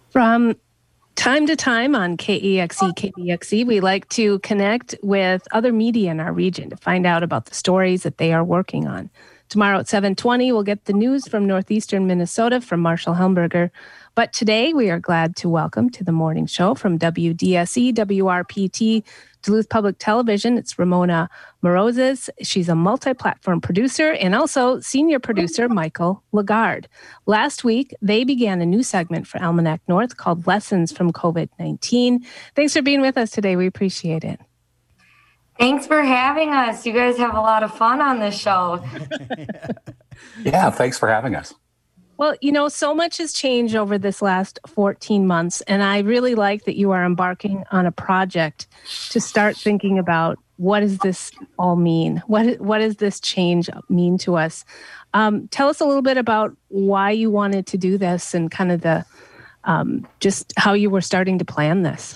From time to time on KEXE, KBXE, we like to connect with other media in our region to find out about the stories that they are working on. Tomorrow at 7:20, we'll get the news from northeastern Minnesota from Marshall Helmberger. But today, we are glad to welcome to the morning show from WDSE, WRPT, Duluth Public Television. It's Ramona Morozes. She's a multi-platform producer and also senior producer, Michael Lagarde. Last week, they began a new segment for Almanac North called Lessons from COVID-19. Thanks for being with us today. We appreciate it. Thanks for having us. You guys have a lot of fun on this show. Yeah, thanks for having us. Well, you know, so much has changed over this last 14 months, and I really like that you are embarking on a project to start thinking about what does this all mean? What does this change mean to us? Tell us a little bit about why you wanted to do this and kind of the just how you were starting to plan this.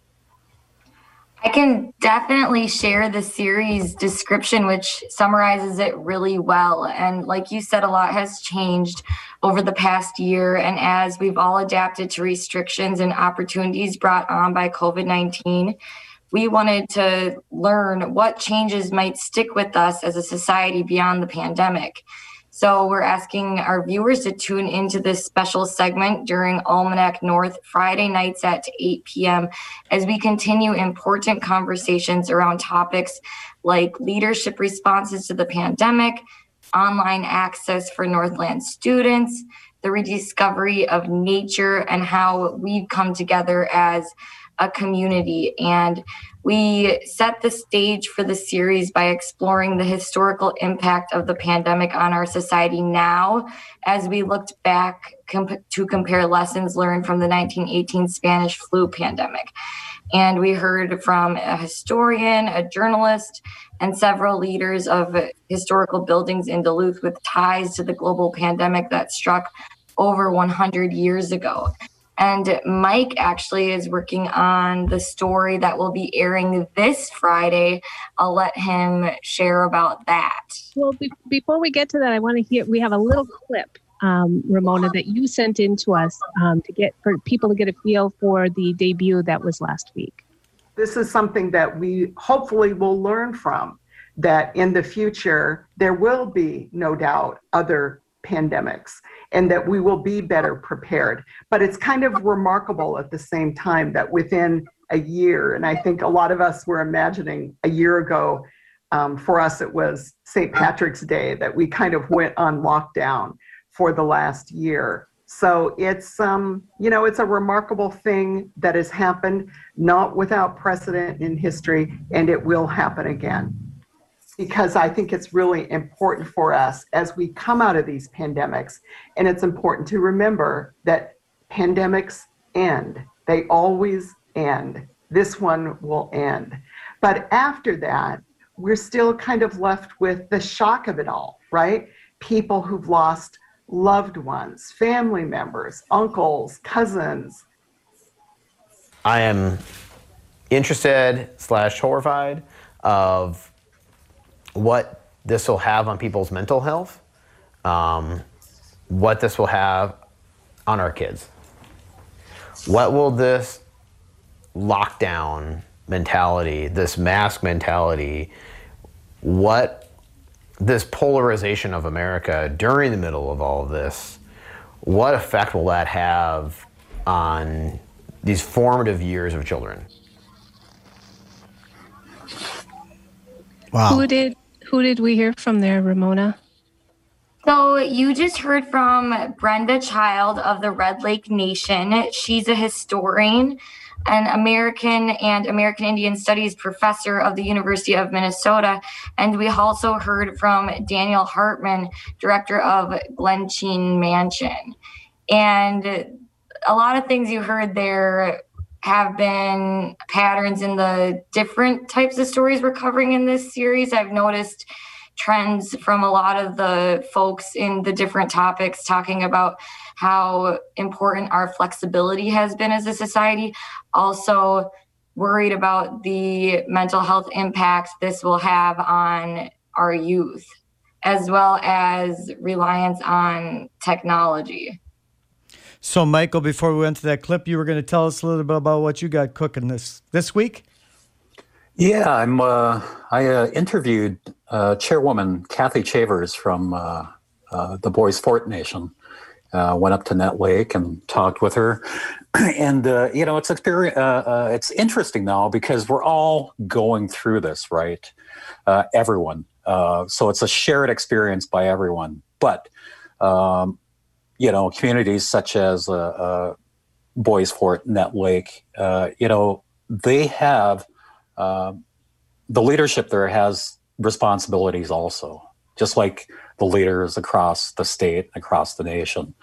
I can definitely share the series description, which summarizes it really well. And like you said, a lot has changed over the past year. And as we've all adapted to restrictions and opportunities brought on by COVID-19, we wanted to learn what changes might stick with us as a society beyond the pandemic. So we're asking our viewers to tune into this special segment during Almanac North Friday nights at 8 p.m. as we continue important conversations around topics like leadership responses to the pandemic, online access for Northland students, the rediscovery of nature, and how we've come together as a community. And we set the stage for the series by exploring the historical impact of the pandemic on our society now, as we looked back to compare lessons learned from the 1918 Spanish flu pandemic. And we heard from a historian, a journalist, and several leaders of historical buildings in Duluth with ties to the global pandemic that struck over 100 years ago. And Mike actually is working on the story that will be airing this Friday. I'll let him share about that. Well, before we get to that, I want to hear, we have a little clip, Ramona, that you sent in to us for people to get a feel for the debut that was last week. This is something that we hopefully will learn from, that in the future, there will be, no doubt, other pandemics, and that we will be better prepared. But it's kind of remarkable at the same time that within a year, and I think a lot of us were imagining a year ago, for us it was St. Patrick's Day, that we kind of went on lockdown for the last year. So it's, it's a remarkable thing that has happened, not without precedent in history, and it will happen again. Because I think it's really important for us as we come out of these pandemics, and it's important to remember that pandemics end. They always end. This one will end. But after that, we're still kind of left with the shock of it all, right? People who've lost loved ones, family members, uncles, cousins. I am interested / horrified of what this will have on people's mental health, what this will have on our kids. What will this lockdown mentality, this mask mentality, what this polarization of America during the middle of all of this, what effect will that have on these formative years of children? Wow. Who did we hear from there, Ramona? So you just heard from Brenda Child of the Red Lake Nation. She's a historian, an American and American Indian Studies professor of the University of Minnesota. And we also heard from Daniel Hartman, director of Glensheen Mansion. And a lot of things you heard there have been patterns in the different types of stories we're covering in this series. I've noticed trends from a lot of the folks in the different topics talking about how important our flexibility has been as a society. Also worried about the mental health impact this will have on our youth, as well as reliance on technology. So, Michael, before we went to that clip, you were going to tell us a little bit about what you got cooking this week? Yeah, I interviewed Chairwoman Kathy Chavers from the Bois Forte Nation. Went up to Nett Lake and talked with her, and it's interesting now because we're all going through this, right? Everyone. So it's a shared experience by everyone. But communities such as Bois Forte, Nett Lake, they have the leadership there has responsibilities also, just like the leaders across the state, across the nation.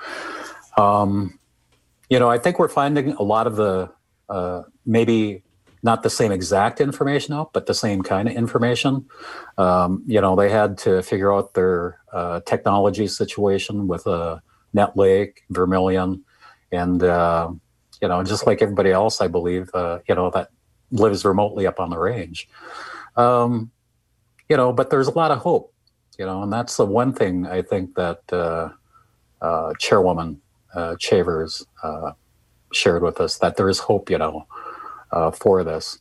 I think we're finding a lot of the maybe not the same exact information out, but the same kind of information. They had to figure out their technology situation with Nett Lake, Vermilion, and just like everybody else, I believe, that lives remotely up on the range. But there's a lot of hope, and that's the one thing I think that Chairwoman Chavers shared with us, that there is hope, for this.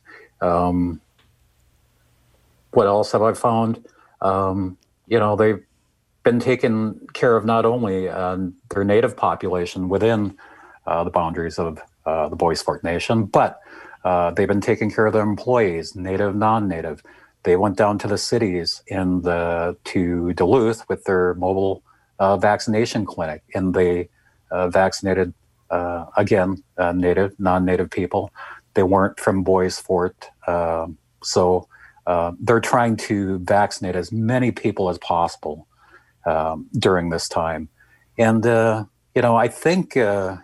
What else have I found? They've been taking care of not only their native population within the boundaries of the Bois Forte Nation, but they've been taking care of their employees, native, non-native. They went down to the cities to Duluth with their mobile vaccination clinic, and they vaccinated, native, non-native people. They weren't from Bois Forte, so they're trying to vaccinate as many people as possible during this time. And, I think,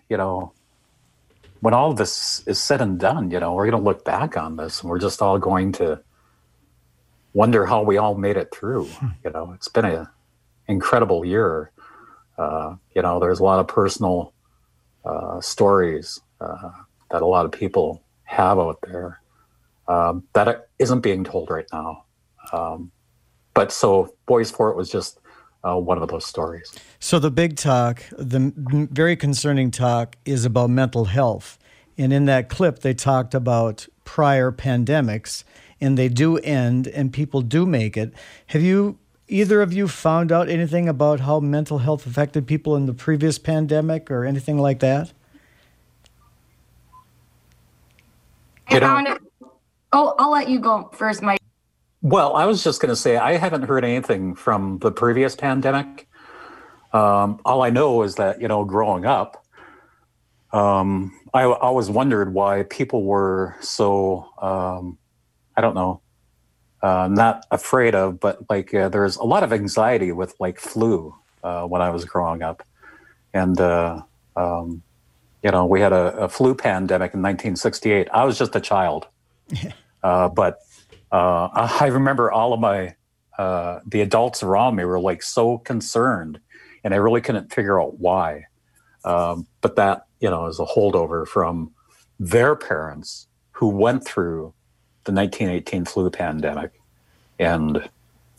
when all of this is said and done, we're going to look back on this and we're just all going to wonder how we all made it through. It's been an incredible year. There's a lot of personal stories that a lot of people have out there that isn't being told right now. But so Bois Forte was just one of those stories. So the big talk, the very concerning talk, is about mental health. And in that clip, they talked about prior pandemics, and they do end, and people do make it. Have either of you found out anything about how mental health affected people in the previous pandemic or anything like that? I found it. Oh, I'll let you go first, Mike. Well, I was just going to say, I haven't heard anything from the previous pandemic. All I know is that, growing up, I always wondered why people were so, not afraid of, but there's a lot of anxiety with flu when I was growing up. And, we had a flu pandemic in 1968. I was just a child. But I remember all of the adults around me were so concerned, and I really couldn't figure out why. But that, is a holdover from their parents who went through the 1918 flu pandemic. And,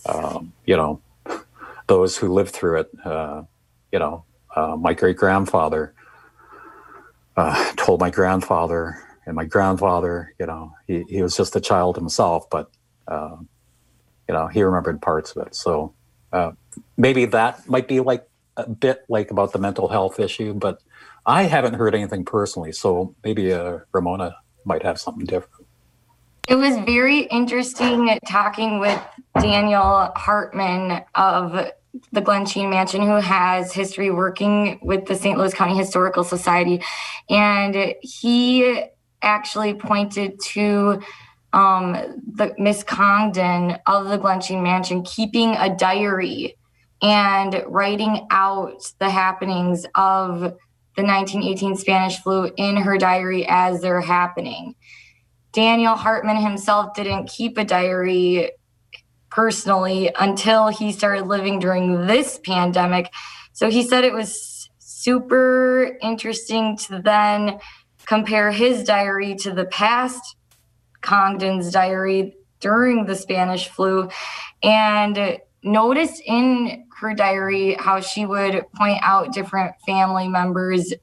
those who lived through it, my great-grandfather told my grandfather, and my grandfather, he was just a child himself, but, he remembered parts of it. So maybe that might be a bit about the mental health issue, but I haven't heard anything personally. So maybe Ramona might have something different. It was very interesting talking with Daniel Hartman of the Glen Sheen Mansion, who has history working with the St. Louis County Historical Society. And he actually pointed to the Miss Congdon of the Glen Sheen Mansion keeping a diary and writing out the happenings of the 1918 Spanish flu in her diary as they're happening. Daniel Hartman himself didn't keep a diary personally until he started living during this pandemic. So he said it was super interesting to then compare his diary to the past Congdon's diary during the Spanish flu, and noticed in her diary how she would point out different family members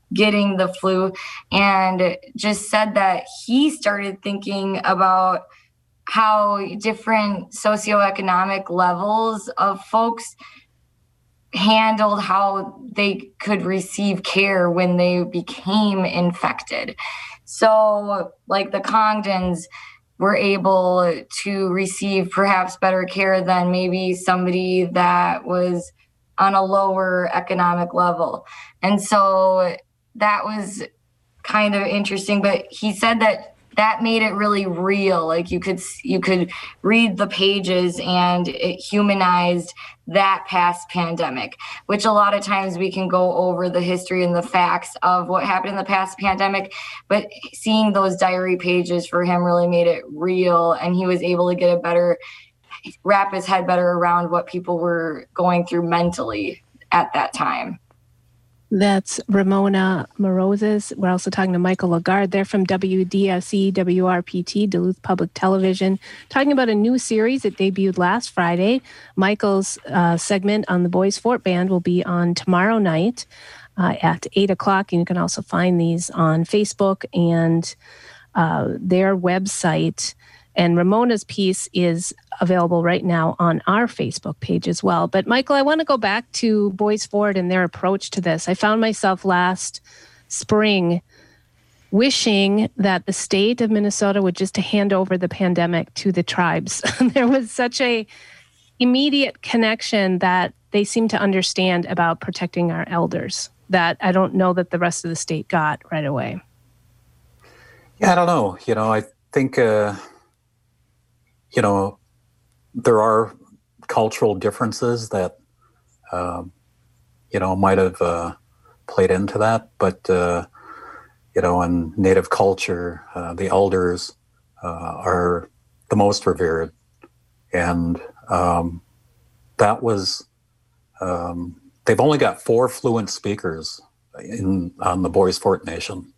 getting the flu, and just said that he started thinking about how different socioeconomic levels of folks handled how they could receive care when they became infected. So like the Congdons were able to receive perhaps better care than maybe somebody that was on a lower economic level. And so that was kind of interesting, but he said that made it really real. Like you could read the pages and it humanized that past pandemic, which a lot of times we can go over the history and the facts of what happened in the past pandemic, but seeing those diary pages for him really made it real, and he was able to wrap his head better around what people were going through mentally at that time. That's Ramona Morozes. We're also talking to Michael Lagarde. They're from WDSE, WRPT, Duluth Public Television, talking about a new series that debuted last Friday. Michael's segment on the Boys Fort Band will be on tomorrow night at 8 o'clock. And you can also find these on Facebook and their website. And Ramona's piece is available right now on our Facebook page as well. But Michael, I want to go back to Boys Fort and their approach to this. I found myself last spring wishing that the state of Minnesota would just hand over the pandemic to the tribes. There was such a immediate connection that they seem to understand about protecting our elders that I don't know that the rest of the state got right away. Yeah, I don't know. I think... there are cultural differences that, might have played into that. But, in Native culture, the elders are the most revered. And that was, they've only got 4 fluent speakers on the Boys Fort Nation.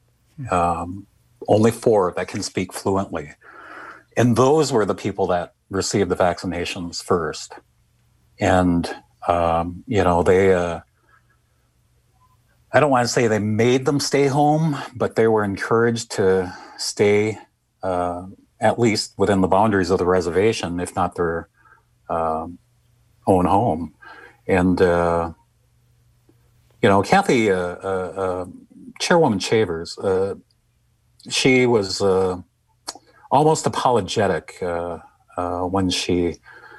Only 4 that can speak fluently. And those were the people that received the vaccinations first. And, they, I don't want to say they made them stay home, but they were encouraged to stay at least within the boundaries of the reservation, if not their own home. And, Kathy, Chairwoman Chavers, she was... almost apologetic when she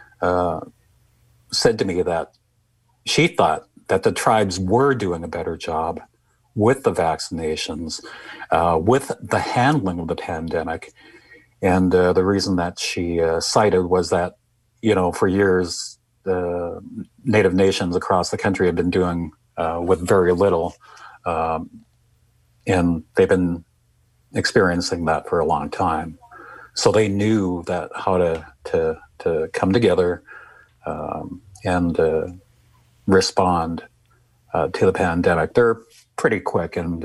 said to me that she thought that the tribes were doing a better job with the vaccinations, with the handling of the pandemic. And the reason that she cited was that, for years, the Native nations across the country have been doing with very little. And they've been experiencing that for a long time. So they knew that how to come together and respond to the pandemic. They're pretty quick. And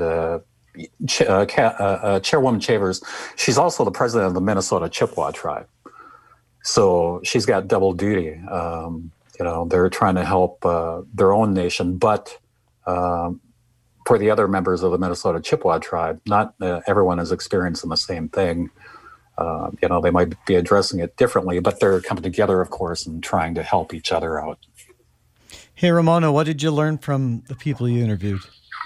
Chairwoman Chavers, she's also the president of the Minnesota Chippewa tribe. So she's got double duty. They're trying to help their own nation, but for the other members of the Minnesota Chippewa tribe, not everyone is experiencing the same thing. They might be addressing it differently, but they're coming together, of course, and trying to help each other out. Hey, Ramona, what did you learn from the people you interviewed?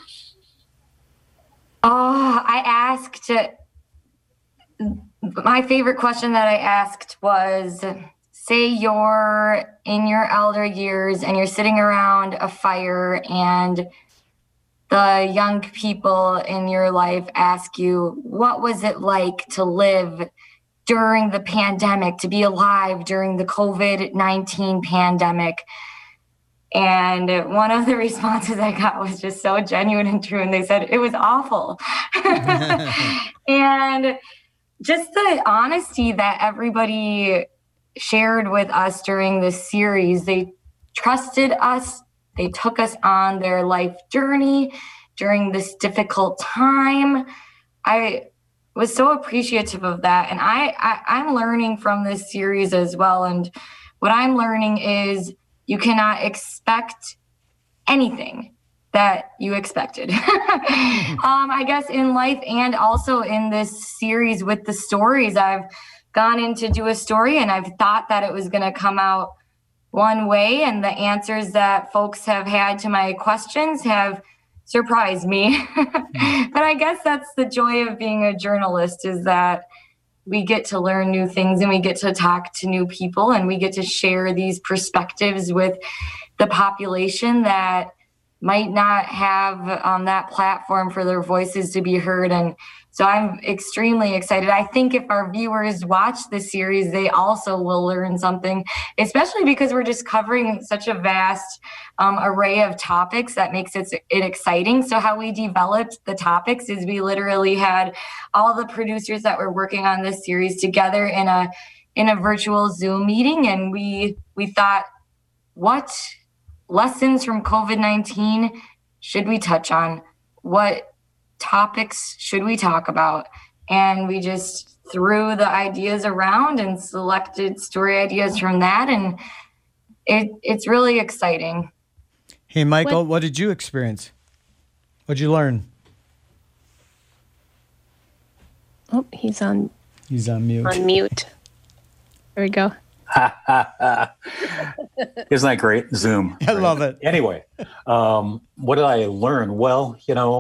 My favorite question that I asked was, say you're in your elder years and you're sitting around a fire and the young people in your life ask you, what was it like to live during the pandemic, to be alive during the COVID-19 pandemic? And one of the responses I got was just so genuine and true. And they said, it was awful. And just the honesty that everybody shared with us during this series, they trusted us. They took us on their life journey during this difficult time. I was so appreciative of that. And I'm learning from this series as well. And what I'm learning is you cannot expect anything that you expected. I guess in life and also in this series with the stories, I've gone in to do a story and I've thought that it was going to come out one way, and the answers that folks have had to my questions have surprised me. But I guess that's the joy of being a journalist, is that we get to learn new things and we get to talk to new people and we get to share these perspectives with the population that might not have that platform for their voices to be heard. And so I'm extremely excited. I think if our viewers watch the series, they also will learn something, especially because we're just covering such a vast array of topics that makes it exciting. So how we developed the topics is we literally had all the producers that were working on this series together in a virtual Zoom meeting. And we thought, what lessons from COVID-19 should we touch on? What topics should we talk about? And we just threw the ideas around and selected story ideas from that. And it's really exciting. Hey, Michael, what did you experience? What'd you learn? Oh, he's on mute. On mute. There we go. Isn't that great? Zoom. I love it. Anyway, what did I learn? Well,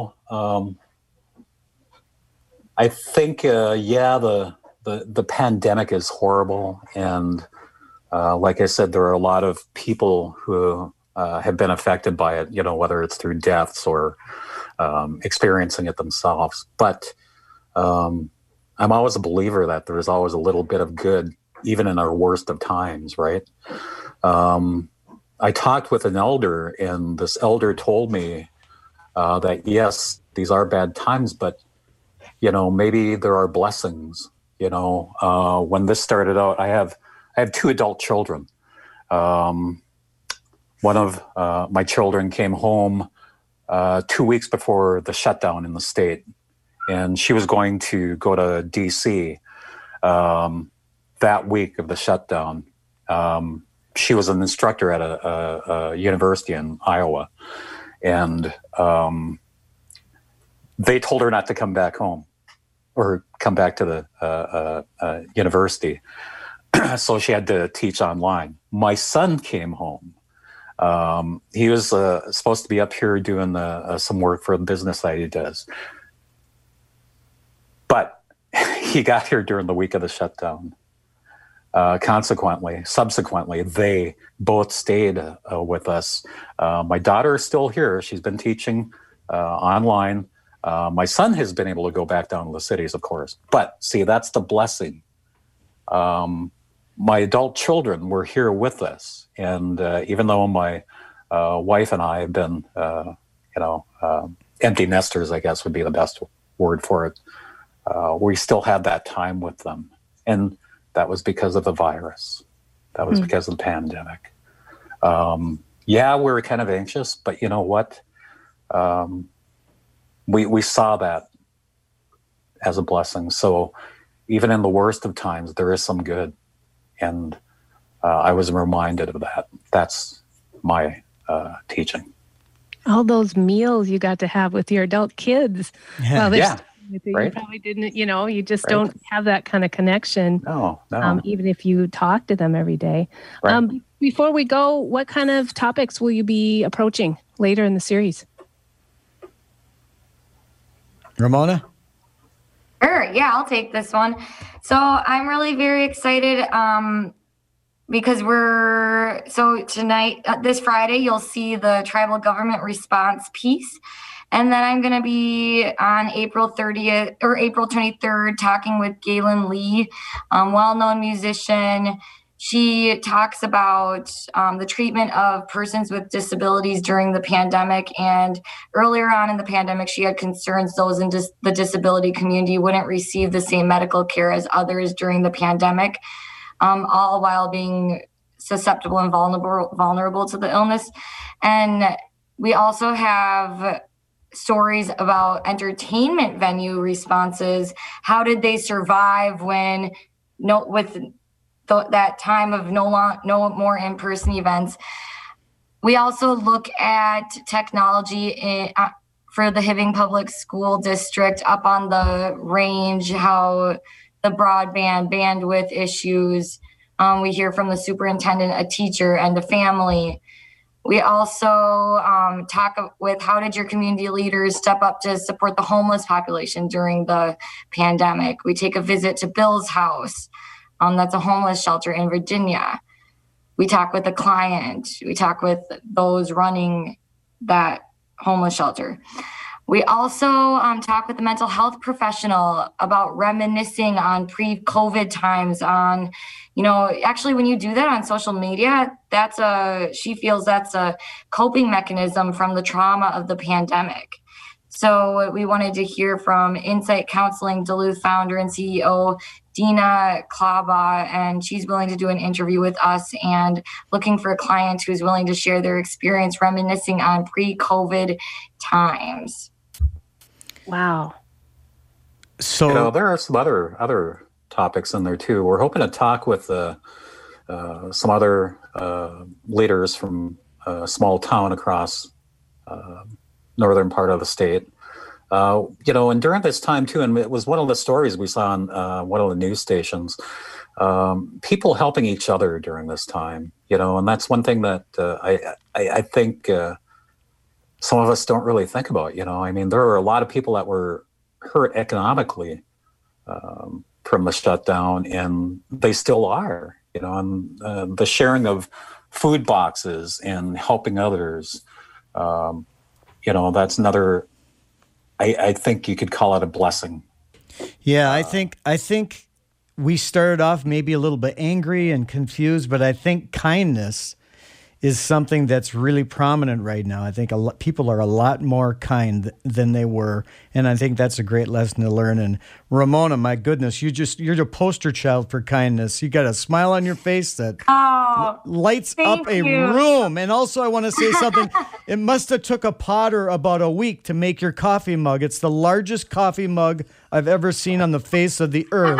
I think, the pandemic is horrible. And like I said, there are a lot of people who have been affected by it, whether it's through deaths or experiencing it themselves. But I'm always a believer that there's always a little bit of good, even in our worst of times, right? I talked with an elder, and this elder told me that, yes, these are bad times, but, maybe there are blessings. When this started out, I have 2 adult children. One of my children came home 2 weeks before the shutdown in the state, and she was going to go to D.C. That week of the shutdown. She was an instructor at a university in Iowa, and they told her not to come back home or come back to the university. So she had to teach online. My son came home. He was supposed to be up here doing some work for the business that he does. But he got here during the week of the shutdown. Subsequently, they both stayed with us. My daughter is still here. She's been teaching online. My son has been able to go back down to the cities, of course. But see, that's the blessing. My adult children were here with us. And even though my wife and I have been, empty nesters, I guess would be the best word for it, we still had that time with them. And that was because of the virus. That was because of the pandemic. We were kind of anxious, but you know what? We saw that as a blessing. So even in the worst of times, there is some good. And I was reminded of that. That's my teaching. All those meals you got to have with your adult kids. Yeah. Well, Right. You probably didn't, you just don't have that kind of connection. No. Even if you talk to them every day. Right. Before we go, what kind of topics will you be approaching later in the series? Ramona? Sure. Yeah, I'll take this one. So I'm really very excited because tonight, this Friday, you'll see the tribal government response piece. And then I'm going to be on April 30th or April 23rd talking with Galen Lee, well-known musician. She talks about the treatment of persons with disabilities during the pandemic. And earlier on in the pandemic, she had concerns those in the disability community wouldn't receive the same medical care as others during the pandemic, all while being susceptible and vulnerable to the illness. And we also have stories about entertainment venue responses. How did they survive when that time of no more in-person events? We also look at technology for the Hibbing Public School District up on the range, how the broadband bandwidth issues. We hear from the superintendent, a teacher, and a family. We also talk with how did your community leaders step up to support the homeless population during the pandemic. We take a visit to Bill's house. That's a homeless shelter in Virginia. We talk with the client. We talk with those running that homeless shelter. We also talk with the mental health professional about reminiscing on pre-COVID times on, actually when you do that on social media, she feels that's a coping mechanism from the trauma of the pandemic. So we wanted to hear from Insight Counseling Duluth founder and CEO, Dina Klaba, and she's willing to do an interview with us and looking for a client who's willing to share their experience reminiscing on pre-COVID times. Wow. So there are some other topics in there too. We're hoping to talk with some other leaders from a small town across northern part of the state. And during this time too, and it was one of the stories we saw on one of the news stations, people helping each other during this time, and that's one thing that I think some of us don't really think about. I mean, there are a lot of people that were hurt economically from the shutdown, and they still are, and the sharing of food boxes and helping others, that's another, I think you could call it a blessing. Yeah, I think we started off maybe a little bit angry and confused, but I think kindness is something that's really prominent right now. I think people are a lot more kind than they were, and I think that's a great lesson to learn. And Ramona, my goodness, you're the poster child for kindness. You got a smile on your face that lights up a room. And also, I want to say something. It must have took a potter about a week to make your coffee mug. It's the largest coffee mug I've ever seen on the face of the earth.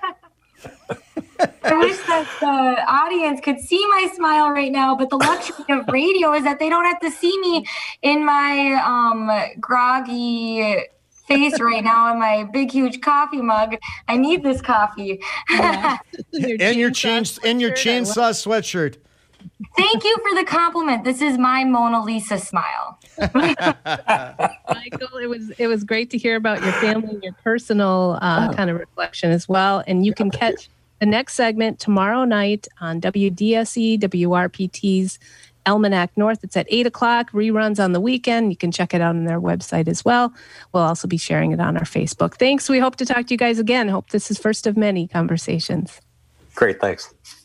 I wish that the audience could see my smile right now, but the luxury of radio is that they don't have to see me in my groggy face right now in my big, huge coffee mug. I need this coffee. And your chainsaw sweatshirt. Thank you for the compliment. This is my Mona Lisa smile. Michael, it was great to hear about your family and your personal kind of reflection as well. And you can catch the next segment tomorrow night on WDSE, WRPT's Almanac North. It's at 8 o'clock, reruns on the weekend. You can check it out on their website as well. We'll also be sharing it on our Facebook. Thanks. We hope to talk to you guys again. Hope this is first of many conversations. Great. Thanks.